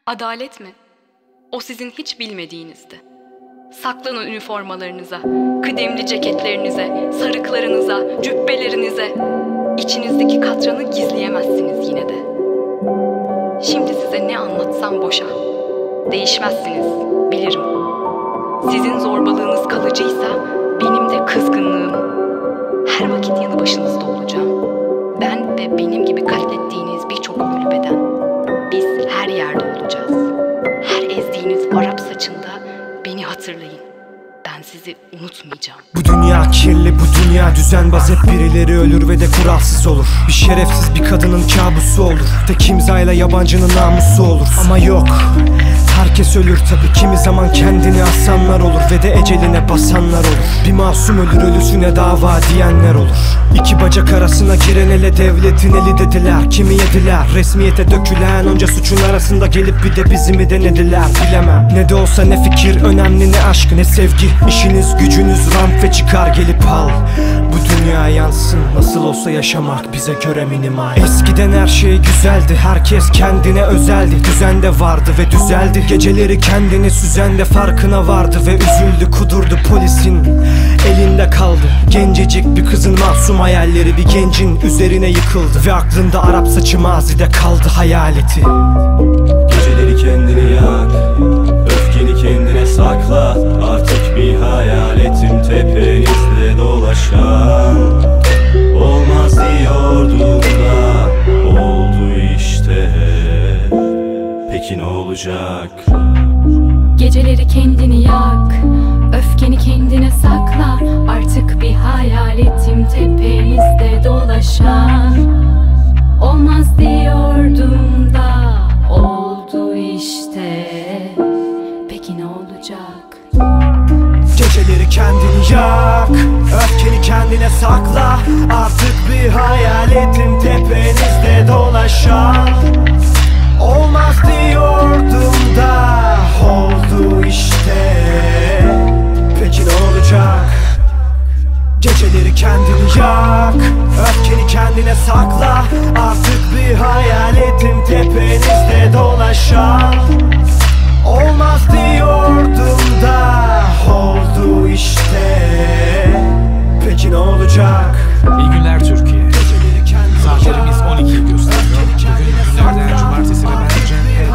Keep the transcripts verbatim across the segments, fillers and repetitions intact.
Adalet mi? O sizin hiç bilmediğinizdi. Saklanın üniformalarınıza, kıdemli ceketlerinize, sarıklarınıza, cübbelerinize. İçinizdeki katranı gizleyemezsiniz yine de. Şimdi size ne anlatsam boşa. Değişmezsiniz, bilirim. Sizin zorbalığınız kalıcıysa benim de kızgınlığım. Her vakit yanı başınızda olacağım. Ben ve benim gibi katlettiğiniz birçok ölü beden. Biz her yerde olacağız. Her ezdiğiniz Arap saçında beni hatırlayın. Ben sizi unutmayacağım. Bu dünya kirli, bu dünya düzenbaz. Hep birileri ölür ve de kuralsız olur. Bir şerefsiz bir kadının kabusu olur. Tek imzayla yabancının namusu olur. Ama yok, herkes ölür tabi. Kimi zaman kendini asanlar olur ve de eceline basanlar olur. Bir masum ölür, ölüsüne dava diyenler olur. İki bacak arasına giren ele devletin eli dediler. Kimi yediler, resmiyete dökülen onca suçun arasında gelip bir de bizi mi denediler bilemem. Ne de olsa ne fikir önemli, ne aşk ne sevgi. İşiniz gücünüz ramp ve çıkar gelip al. Bu dünya yansın, nasıl olsa yaşamak bize göre minimal. Eskiden her şey güzeldi, herkes kendine özeldi. Düzende vardı ve düzeldi. Geceleri kendini süzen de farkına vardı ve üzüldü, kudurdu, polisin elinde kaldı. Gencecik bir kızın masum hayalleri bir gencin üzerine yıkıldı ve aklında Arap saçı mazide kaldı hayaleti. Geceleri kendini yak, öfkeni kendine sakla. Artık bir hayaletim tepenizde dolaşan. Olmaz diyordum da oldu işte. Peki ne olacak? Geceleri kendini yak, öfkeni kendine sakla. Artık bir hayaletim tepenizde dolaşan. Olmaz diyordum da oldu işte. Peki ne olacak? Geceleri kendini yak, öfkeni kendine sakla. Artık bir hayaletim tepenizde dolaşan. Olmaz diyordum da oldu işte. Peki ne olacak? Geceleri kendini yak, öfkeni kendine sakla. Artık bir hayaletim tepenizde dolaşan. Olmaz diyordum da oldu işte. Peki ne olacak? İyi günler Türkiye. Saatlerimiz on ikiyi gösteriyor. Bugün günlerden cumartesi ve bence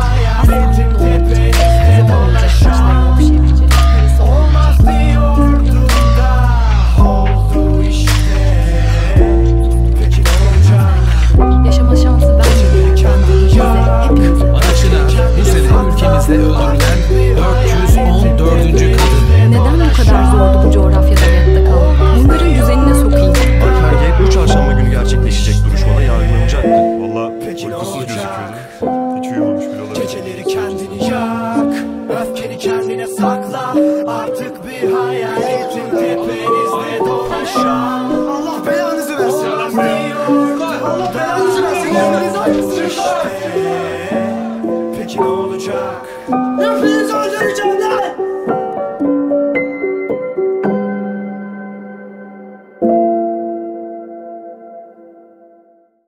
olmaz diyordum da oldu işte. Peki ne olacak? Yaşama şansı vermediği bize, hepimize. Anaçına bu sene ülkemizde öldürülen dört yüz on dördüncü kadın. Neden bu kadar zordu bu coğrafyada hayatta kalmak? Bunların düzenine sokayım. Ergenk bu çarşamba günü gerçekleşecek duruşmada yargılanacaktı. Valla Peki ne uykusuz olacak? gözüküyordu. Hiç uyumamış bile olabilir. Geceleri kendini yak, öfkeni kendine sakla. Artık bir hayaletin tepenizde dolaşan. Allah belanızı versin. Allah belanızı versin. Peki ne olacak? Hepinizi öldüreceğim lan.